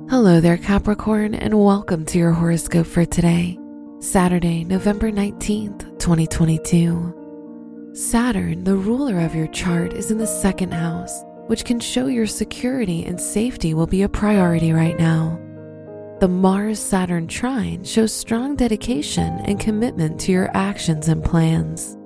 Hello there, Capricorn, and welcome to your horoscope for today, Saturday, November 19th, 2022. Saturn, the ruler of your chart, is in the second house, which can show your security and safety will be a priority right now. The Mars-Saturn trine shows strong dedication and commitment to your actions and plans.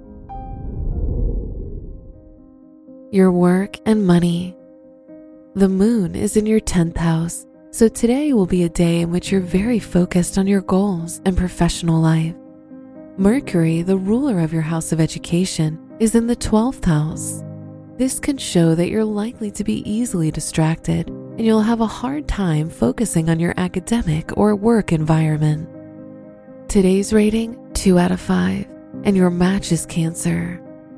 Your work and money. The moon is in your 10th house, so today will be a day in which you're very focused on your goals and professional life. Mercury, the ruler of your house of education, is in the 12th house. This can show that you're likely to be easily distracted and you'll have a hard time focusing on your academic or work environment. Today's rating, 2 out of 5, and your match is Cancer.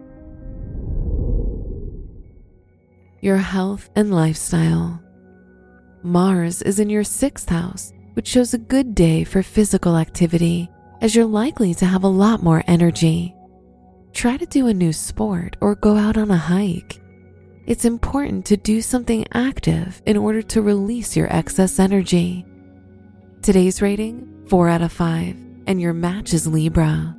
Your health and lifestyle. Mars is in your 6th house, which shows a good day for physical activity, as you're likely to have a lot more energy. Try to do a new sport or go out on a hike. It's important to do something active in order to release your excess energy. Today's rating, 4 out of 5, and your match is Libra.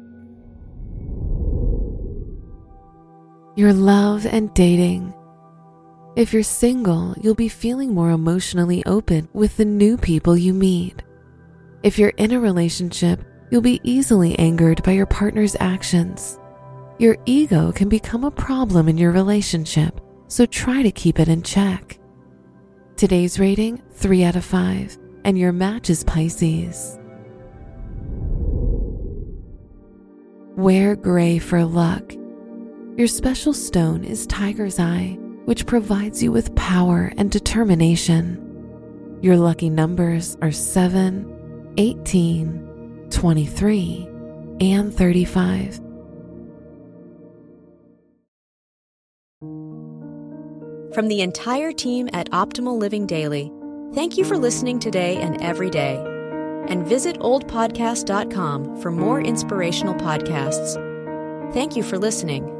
Your love and dating. If you're single, you'll be feeling more emotionally open with the new people you meet. If you're in a relationship, you'll be easily angered by your partner's actions. Your ego can become a problem in your relationship, so try to keep it in check. Today's rating, 3 out of 5, and your match is Pisces. Wear gray for luck. Your special stone is Tiger's Eye, which provides you with power and determination. Your lucky numbers are 7, 18, 23, and 35. From the entire team at Optimal Living Daily, thank you for listening today and every day. And visit oldpodcast.com for more inspirational podcasts. Thank you for listening.